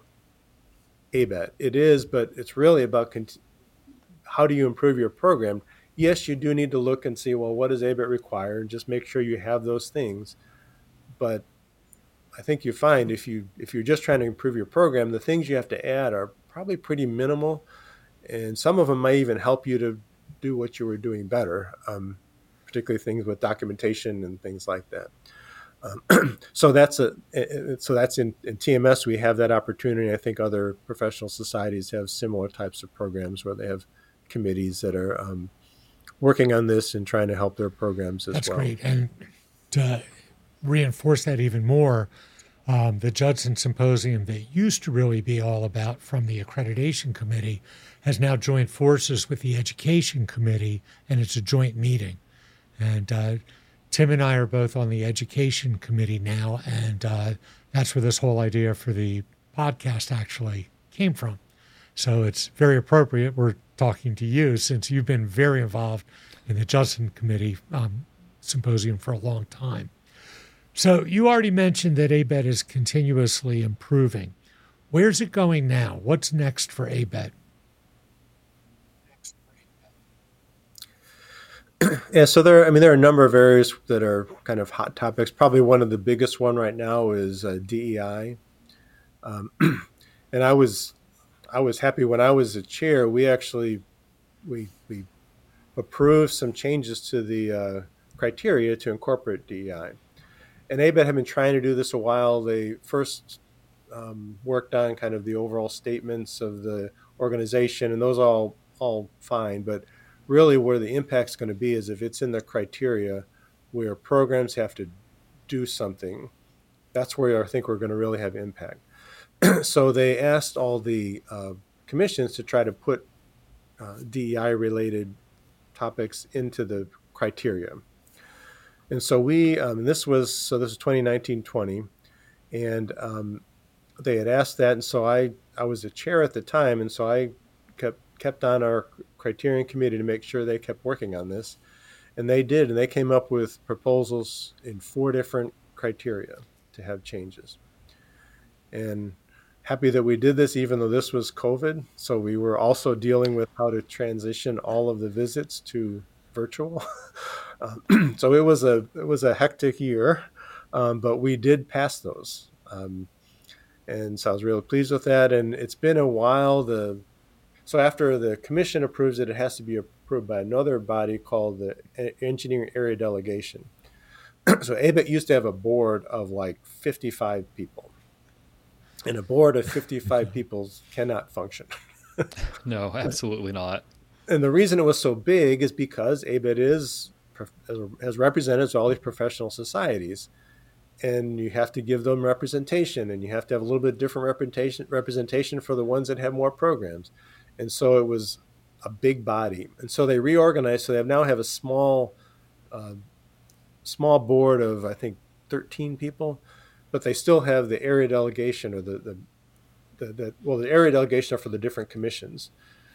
A B E T. It is, but it's really about cont- how do you improve your program. Yes, you do need to look and see, well, what does A B E T require, and just make sure you have those things. But I think you find if you if you're just trying to improve your program, the things you have to add are probably pretty minimal, and some of them might even help you to do what you were doing better, um, particularly things with documentation and things like that. So that's a so that's in, in T M S we have that opportunity. I think other professional societies have similar types of programs where they have committees that are um, working on this and trying to help their programs as That's well. great. And to reinforce that even more, um, the Judson Symposium that used to really be all about from the Accreditation Committee has now joined forces with the Education Committee, and it's a joint meeting. And uh, Tim and I are both on the Education Committee now, and uh, that's where this whole idea for the podcast actually came from. So it's very appropriate we're talking to you since you've been very involved in the Judson Committee um, Symposium for a long time. So you already mentioned that A B E T is continuously improving. Where's it going now? What's next for A B E T? Yeah, so there. I mean, there are a number of areas that are kind of hot topics. Probably one of the biggest one right now is uh, D E I. Um, and I was, I was happy when I was a chair. We actually, we we approved some changes to the uh, criteria to incorporate D E I. And A B E T had been trying to do this a while. They first um, worked on kind of the overall statements of the organization, and those all all fine, but really where the impact's going to be is if it's in the criteria where programs have to do something. That's where I think we're going to really have impact. So they asked all the uh, commissions to try to put uh, D E I related topics into the criteria. And so we, um, this was, so this was twenty nineteen twenty, and um, they had asked that, and so I, I was a chair at the time, and so I kept kept on our criterion committee to make sure they kept working on this, and they did, and they came up with proposals in four different criteria to have changes. And happy that we did this, even though this was COVID, so we were also dealing with how to transition all of the visits to virtual. um, so it was a it was a hectic year, um, but we did pass those, um, and so I was really pleased with that. And it's been a while. The So after the commission approves it, it has to be approved by another body called the Engineering Area Delegation. So A B E T used to have a board of like fifty-five people. And a board of fifty-five people cannot function. No, absolutely not. And the reason it was so big is because A B E T is has represented all these professional societies. And you have to give them representation, and you have to have a little bit different representation representation for the ones that have more programs. And so it was a big body. And so they reorganized. So they now have a small, uh, small board of, I think, thirteen people, but they still have the area delegation or the, the, the, the well, the area delegation are for the different commissions.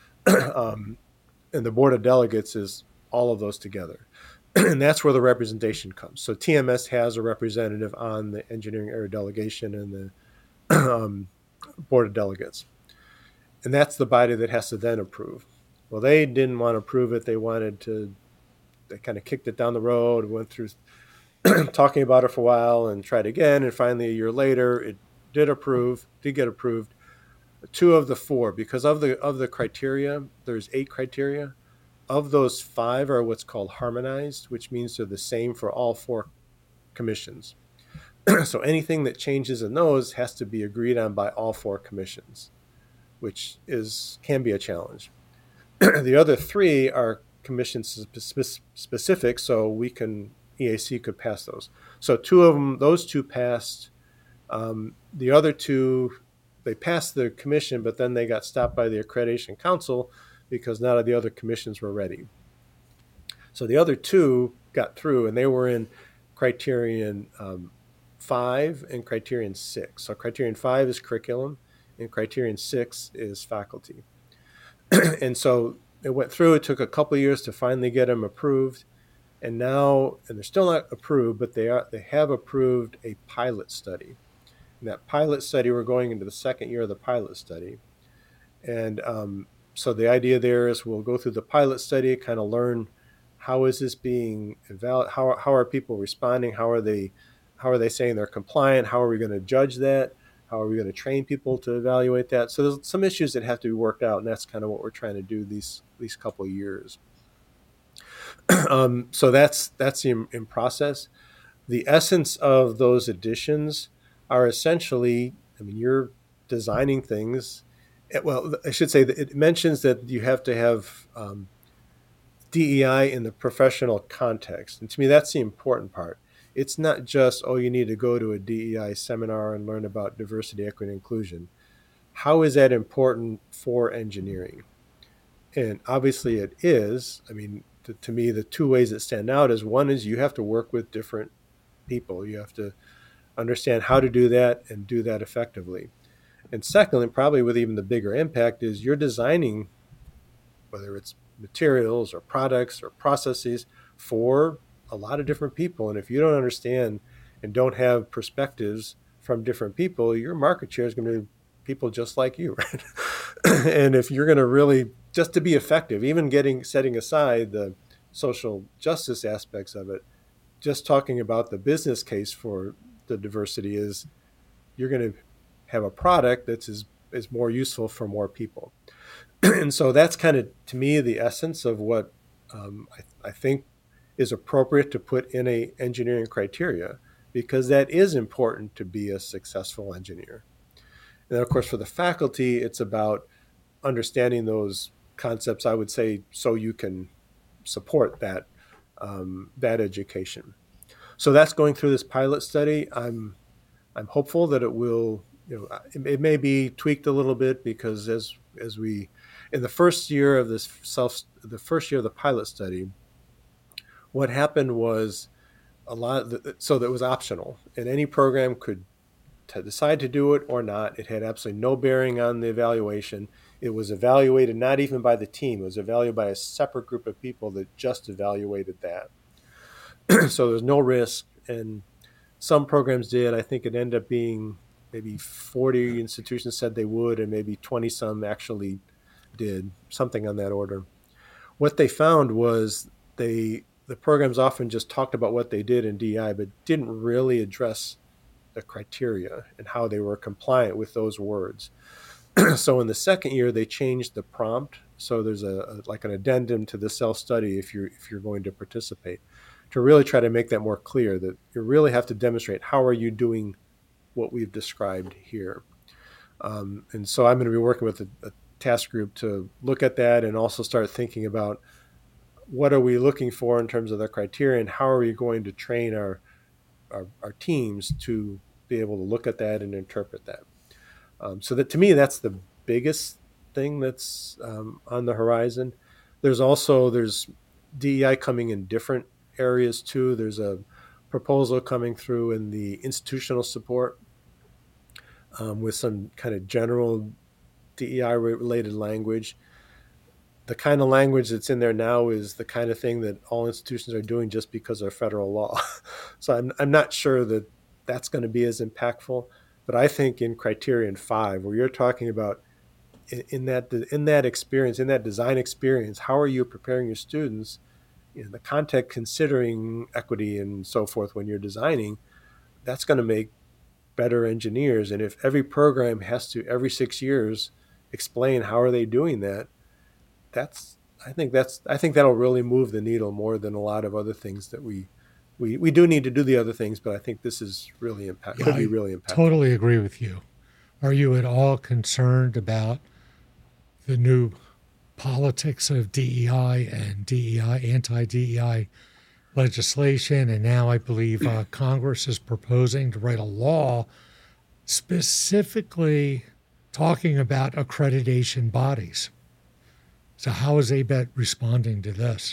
um, and the board of delegates is all of those together. And that's where the representation comes. So T M S has a representative on the engineering area delegation and the um, board of delegates. And that's the body that has to then approve. Well, they didn't want to approve it. They wanted to, they kind of kicked it down the road, went through talking about it for a while and tried again. And finally, a year later, it did approve, did get approved. Two of the four, because of the of the criteria, there's eight criteria. Of those, five are what's called harmonized, which means they're the same for all four commissions. So anything that changes in those has to be agreed on by all four commissions, which is can be a challenge. The other three are commission spe- specific, so we can E A C could pass those. So two of them, those two passed. Um, the other two, they passed the commission, but then they got stopped by the Accreditation Council because none of the other commissions were ready. So the other two got through, and they were in criterion um, five and criterion six. So criterion five is curriculum, and criterion six is faculty. And so it went through. It took a couple of years to finally get them approved, and now, and they're still not approved, but they are. They have approved a pilot study. And that pilot study, we're going into the second year of the pilot study, and um, so the idea there is we'll go through the pilot study, kind of learn how is this being evaluated, how how are people responding, how are they, how are they saying they're compliant, how are we going to judge that, how are we going to train people to evaluate that. So there's some issues that have to be worked out, and that's kind of what we're trying to do these these couple of years. um, so that's that's in, in process. the essence of those editions are essentially, I mean, you're designing things. Well, I should say that it mentions that you have to have um, D E I in the professional context. And to me, that's the important part. It's not just, oh, you need to go to a D E I seminar and learn about diversity, equity, and inclusion. How is that important for engineering? And obviously it is. I mean, to, to me, the two ways that stand out is one is you have to work with different people. You have to understand how to do that and do that effectively. And secondly, probably with even the bigger impact, is you're designing, whether it's materials or products or processes, for a lot of different people. And if you don't understand and don't have perspectives from different people, your market share is going to be people just like you, right? And if you're going to really, just to be effective, even getting setting aside the social justice aspects of it, just talking about the business case for the diversity is you're going to have a product that's is, is more useful for more people. And so that's kind of, to me, the essence of what um, I, I think is appropriate to put in a engineering criteria, because that is important to be a successful engineer. And then, of course, for the faculty, it's about understanding those concepts, I would say, so you can support that um, that education. So that's going through this pilot study. I'm I'm hopeful that it will, you know, it, it may be tweaked a little bit, because as as we in the first year of this self the first year of the pilot study, what happened was a lot of the, so that it was optional, and any program could to decide to do it or not. It had absolutely no bearing on the evaluation. It was evaluated not even by the team. It was evaluated by a separate group of people that just evaluated that. So there's no risk. And some programs did. I think it ended up being maybe forty institutions said they would, and maybe twenty some actually did, something on that order. What they found was they the programs often just talked about what they did in D E I, but didn't really address the criteria and how they were compliant with those words. So in the second year, they changed the prompt. So there's a, a like an addendum to the self-study if you're if you're going to participate, to really try to make that more clear, that you really have to demonstrate how are you doing what we've described here. Um, and so I'm going to be working with a, a task group to look at that and also start thinking about what are we looking for in terms of the criteria, and how are we going to train our Our, our teams to be able to look at that and interpret that. Um, so that, to me, that's the biggest thing that's um, on the horizon. There's also, there's D E I coming in different areas too. There's a proposal coming through in the institutional support um, with some kind of general D E I related language. The kind of language that's in there now is the kind of thing that all institutions are doing just because of federal law. So I'm I'm not sure that that's going to be as impactful. But I think in Criterion five, where you're talking about in, in that in that experience, in that design experience, how are you preparing your students in the context, considering equity and so forth when you're designing, that's going to make better engineers. And if every program has to, every six years, explain how are they doing that, that's I think that's I think that'll really move the needle more than a lot of other things that we we, we do need to do the other things, but I think this is really impact Yeah, could be I really impactful. totally agree with you. Are you at all concerned about the new politics of D E I and D E I, anti-D E I legislation? And now I believe uh, Congress is proposing to write a law specifically talking about accreditation bodies. So how is A B E T responding to this?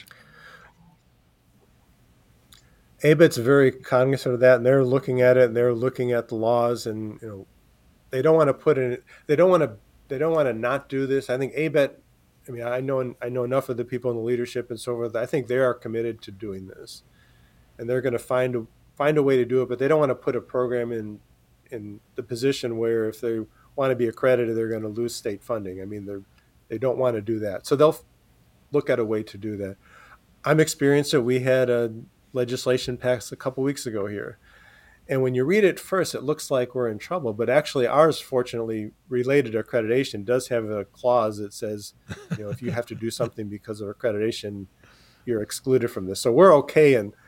A B E T's very cognizant of that, and they're looking at it, and they're looking at the laws, and you know, they don't want to put in, they don't want to, they don't want to not do this. I think A B E T, I mean, I know, I know enough of the people in the leadership and so forth. I think they are committed to doing this, and they're going to find a, find a way to do it. But they don't want to put a program in, in the position where if they want to be accredited, they're going to lose state funding. I mean, they're They don't want to do that. So they'll look at a way to do that. I'm experienced it. We had a legislation passed a couple weeks ago here. And when you read it first, it looks like we're in trouble. But actually ours, fortunately, related to accreditation, does have a clause that says, you know, if you have to do something because of accreditation, you're excluded from this. So we're okay in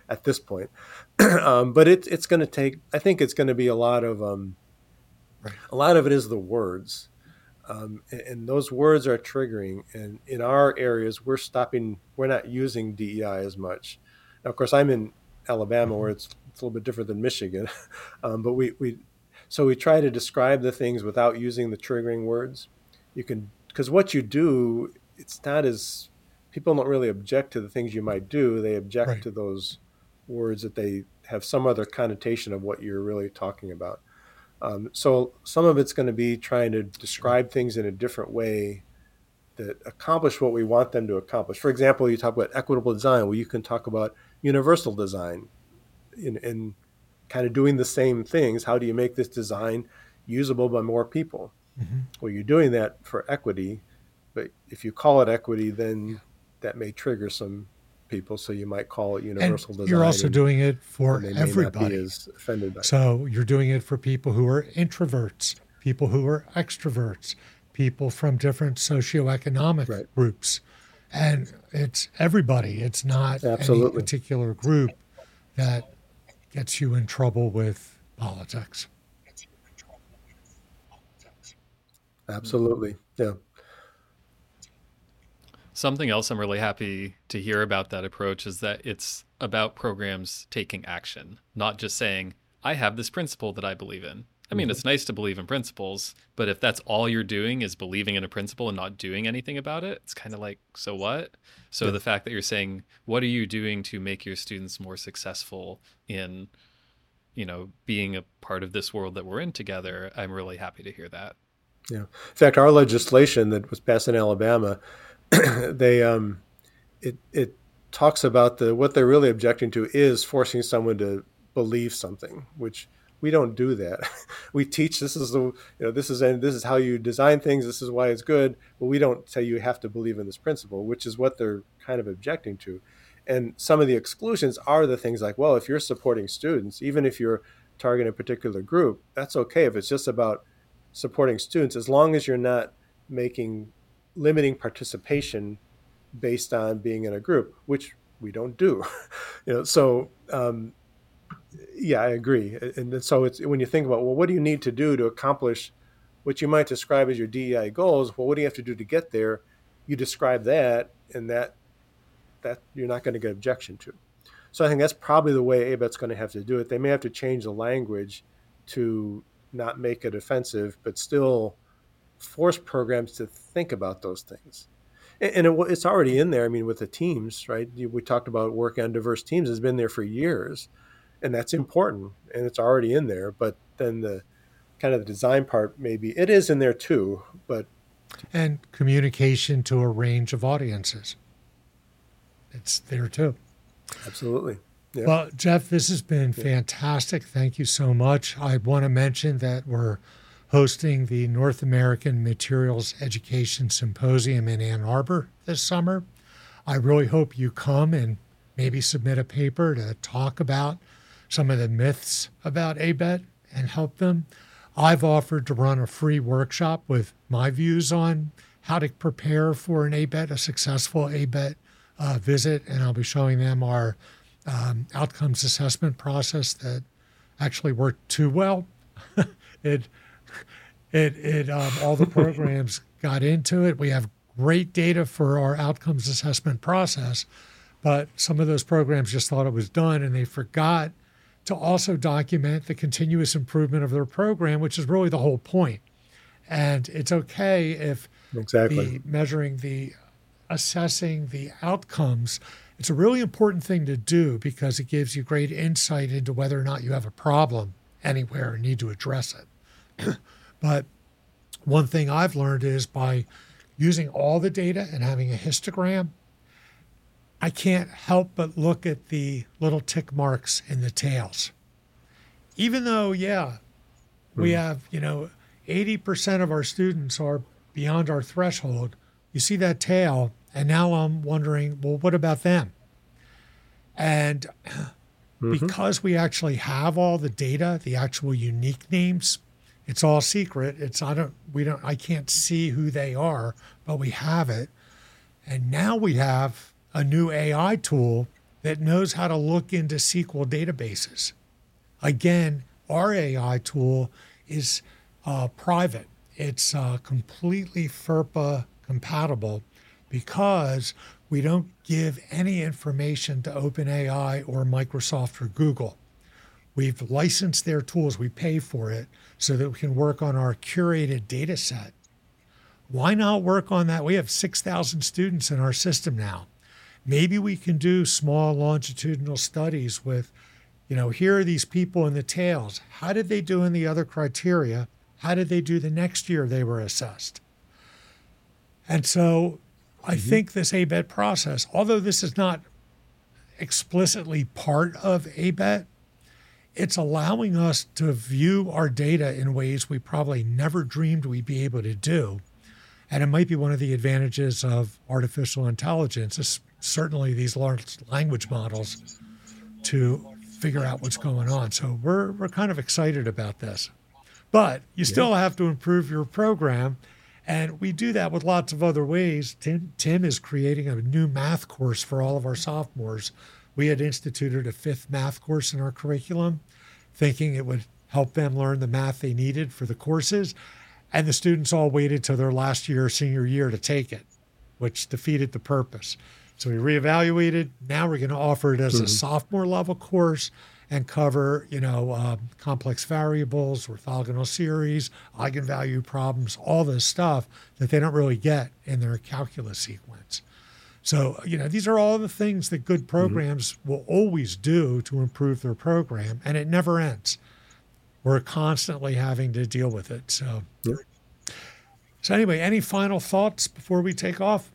at this point. um, but it, it's going to take, I think it's going to be a lot of, um, Right. a lot of it is the words. Um, and, and those words are triggering. And in our areas, we're stopping, we're not using D E I as much. Now, of course, I'm in Alabama where it's, it's a little bit different than Michigan. um, but we, we, so we try to describe the things without using the triggering words. You can, because what you do, it's not as, people don't really object to the things you might do. They object Right. to those words that they have some other connotation of what you're really talking about. Um, so some of it's going to be trying to describe things in a different way that accomplish what we want them to accomplish. For example, you talk about equitable design. Well, you can talk about universal design in, in kind of doing the same things. How do you make this design usable by more people? Mm-hmm. Well, you're doing that for equity, but if you call it equity, then that may trigger some people. So you might call it universal And design. you're also and, doing it for and they may everybody. not be as offended by it. So you're doing it for people who are introverts, people who are extroverts, people from different socioeconomic Right. groups. And it's everybody. It's not any Absolutely. particular group that gets you in trouble with politics. Absolutely. Yeah. Something else I'm really happy to hear about that approach is that it's about programs taking action, not just saying, I have this principle that I believe in. I mean, Mhm. it's nice to believe in principles, but if that's all you're doing is believing in a principle and not doing anything about it, it's kind of like, so what? So Yeah. the fact that you're saying, what are you doing to make your students more successful in, you know, being a part of this world that we're in together, I'm really happy to hear that. Yeah. In fact, our legislation that was passed in Alabama, they um, it it talks about the what they're really objecting to is forcing someone to believe something, which we don't do that. We teach this is the you know this is and this is how you design things. This is why it's good. But we don't say you have to believe in this principle, which is what they're kind of objecting to. And some of the exclusions are the things like, well, if you're supporting students, even if you're targeting a particular group, that's okay if it's just about supporting students, as long as you're not making limiting participation based on being in a group, which we don't do. you know, so um, yeah, I agree. And so it's when you think about, well, what do you need to do to accomplish what you might describe as your D E I goals? Well, what do you have to do to get there? You describe that, and that that you're not going to get objection to. So I think that's probably the way A B E T's going to have to do it. They may have to change the language to not make it offensive, but still force programs to think about those things. And it, it's already in there. I mean, with the teams, right? We talked about working on diverse teams has been there for years, and that's important, and it's already in there. But then the kind of the design part, maybe it is in there too, but And communication to a range of audiences. It's there too. absolutely. Yeah. Well, Jeff, this has been fantastic. Thank you so much. I want to mention that we're hosting the North American Materials Education Symposium in Ann Arbor this summer. I really hope you come and maybe submit a paper to talk about some of the myths about A B E T and help them. I've offered to run a free workshop with my views on how to prepare for an A B E T, a successful A B E T uh, visit, and I'll be showing them our um, outcomes assessment process that actually worked too well. it, it, it, um, all the programs got into it. We have great data for our outcomes assessment process, but some of those programs just thought it was done, and they forgot to also document the continuous improvement of their program, which is really the whole point. And it's okay if Exactly. the measuring the assessing the outcomes, it's a really important thing to do because it gives you great insight into whether or not you have a problem anywhere and need to address it. But one thing I've learned is by using all the data and having a histogram, I can't help but look at the little tick marks in the tails. Even though, yeah, we have, you know, eighty percent of our students are beyond our threshold, you see that tail, and now I'm wondering, well, what about them? And Mm-hmm. because we actually have all the data, the actual unique names, it's all secret. It's I don't we don't I can't see who they are, but we have it. And now we have a new A I tool that knows how to look into S Q L databases. Again, our A I tool is uh, private. It's uh, completely FERPA compatible because we don't give any information to OpenAI or Microsoft or Google. We've licensed their tools. We pay for it so that we can work on our curated data set. Why not work on that? We have six thousand students in our system now. Maybe we can do small longitudinal studies with, you know, here are these people in the tails. How did they do in the other criteria? How did they do the next year they were assessed? And so I mm-hmm. think this A B E T process, although this is not explicitly part of A B E T, it's allowing us to view our data in ways we probably never dreamed we'd be able to do. And it might be one of the advantages of artificial intelligence, certainly these large language models, to figure out what's going on. So we're we're kind of excited about this. But you still yeah. have to improve your program. And we do that with lots of other ways. Tim, Tim is creating a new math course for all of our sophomores. We had instituted a fifth math course in our curriculum, thinking it would help them learn the math they needed for the courses. And the students all waited till their last year, senior year, to take it, which defeated the purpose. So we reevaluated. Now we're going to offer it as mm-hmm. a sophomore level course and cover, you know, um, complex variables, orthogonal series, eigenvalue problems, all this stuff that they don't really get in their calculus sequence. So, you know, these are all the things that good programs mm-hmm. will always do to improve their program, and it never ends. We're constantly having to deal with it. So, yeah. so anyway, any final thoughts before we take off?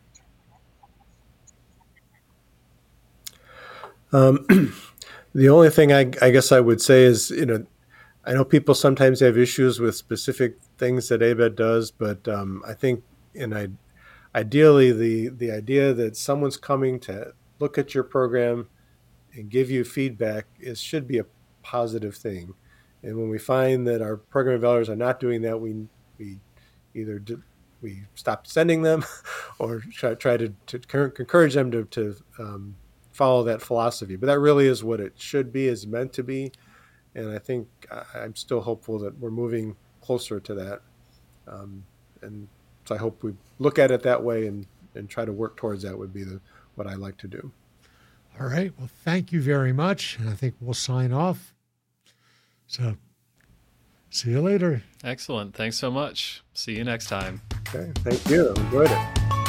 Um, the only thing I, I guess I would say is, you know, I know people sometimes have issues with specific things that A B E T does, but um, I think, and I, ideally, the the idea that someone's coming to look at your program and give you feedback is should be a positive thing. And when we find that our program evaluators are not doing that, we we either do, we stop sending them, or try, try to, to encourage them to to um, follow that philosophy. But that really is what it should be, is meant to be. And I think I'm still hopeful that we're moving closer to that. Um, and so I hope we look at it that way and, and try to work towards that would be the what I like to do. All right. Well, thank you very much. And I think we'll sign off. So, see you later. Excellent. Thanks so much. See you next time. Okay. Thank you. Enjoyed it.